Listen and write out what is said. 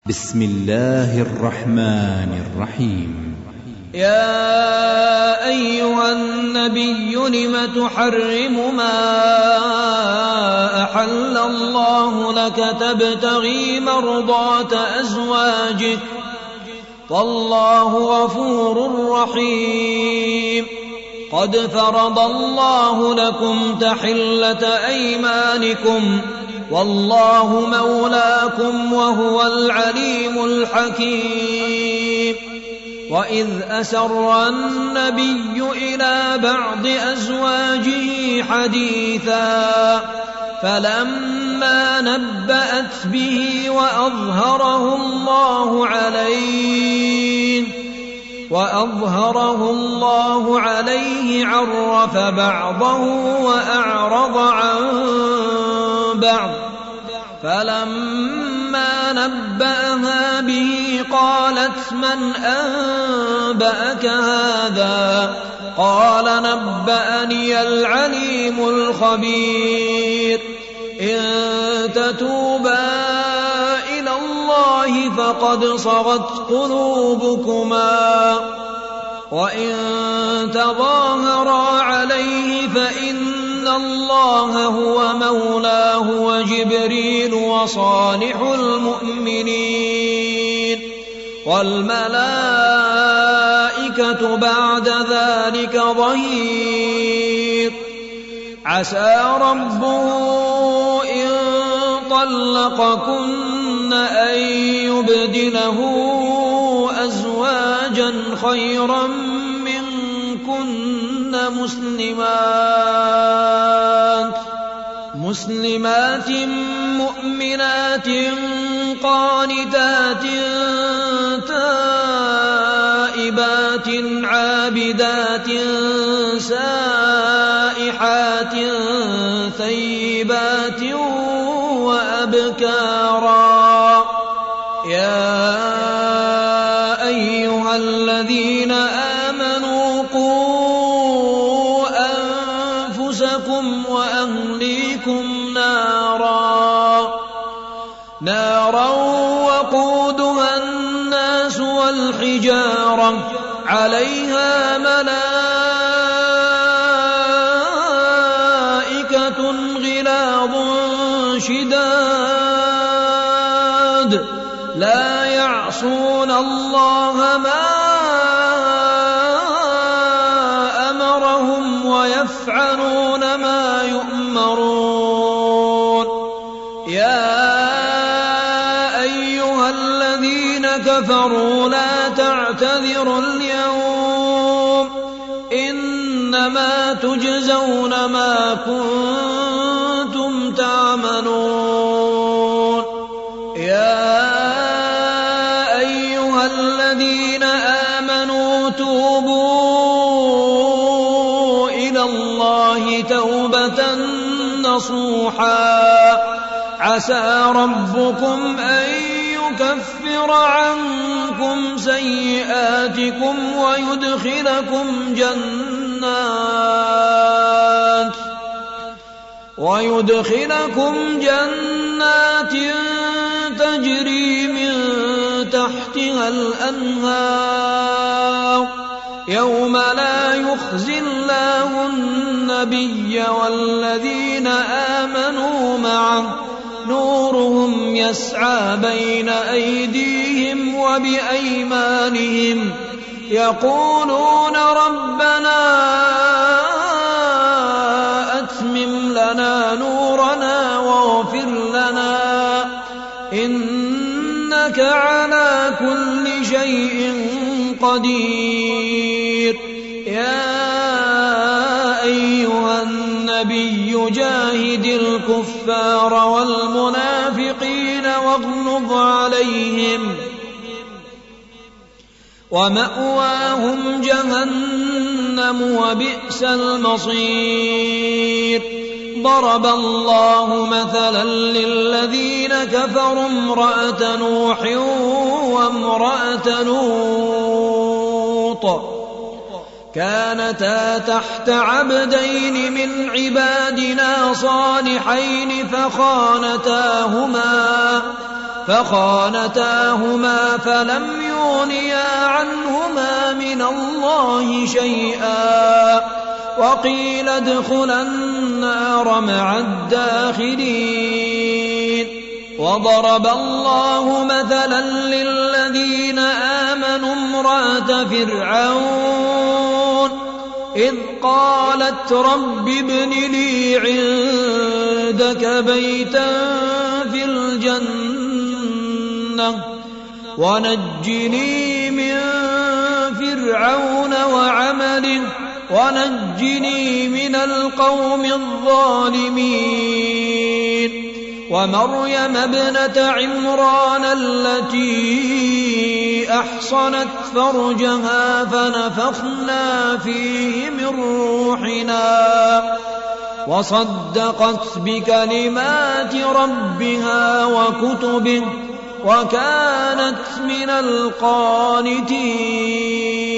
بسم الله الرحمن الرحيم. يا أيها النبي لم تحرم ما أحل الله لك تبتغي مرضات أزواجك والله غفور رحيم. قد فرض الله لكم تحلة أيمانكم والله مولاكم وهو العليم الحكيم. وإذ أسر النبي إلى بعض أزواجه حديثا فلما نبأت به وأظهره الله عليه عرف بعضه وأعرض عن بعض. فلما نبأها به قالت من أنبأك هذا؟ قال نبأني العليم الخبير. إن تتوبا إلى الله فقد صغت قلوبكما وإن تظاهرا عليه فإن الله هو مولاه وجبريل وصالح المؤمنين والملائكة بعد ذلك ظهير. عسى ربه إن طلقكن أن يبدله أزواجا خيرا منكن مسلمات مؤمنات قانتات تائبات عابدات سائحات ثيبات وأبكارا. يا أيها الذين آمنوا قوا أنفسكم وأهليكم نارا وقودها الناس والحجارة عليها ملائكة غلاظ شداد لا يعصون الله ما أمرهم ويفعلون ما يؤمرون. يا أيها الذين كفروا لا تعتذروا اليوم إنما تجزون ما كنتم تعملون. يا أيها الذين آمنوا توبوا إلى الله توبة نصوحا عسى ربكم أن يكفر عنكم سيئاتكم ويدخلكم جنات تجري من تحتها الأنهار يوم لا يخزي الله النبي والذين آمنوا معه نورهم يسعى بين أيديهم وبأيمانهم يقولون ربنا أتمم لنا نورنا واغفر لنا إنك على كل شيء قدير. يا أيها النبي جاهد الكفار والمنافقين واغلظ عليهم ومأواهم جهنم وبئس المصير. ضرب الله مثلا للذين كفروا امرأة نوح وامرأة لوط كانتا تحت عبدين من عبادنا صالحين فخانتاهما فلم يغنيا عنهما من الله شيئا وقيل ادخلا النار مع الداخلين. وضرب الله مثلا للذين آمنوا امرأة فرعون إذ قالت رب ابن لي عندك بيتا في الجنة ونجني من فرعون وعمله ونجني من القوم الظالمين. ومريم ابنة عمران التي أحصنت فرجها فنفخنا فيه من روحنا وصدقت بكلمات ربها وكتبه وكانت من القانتين.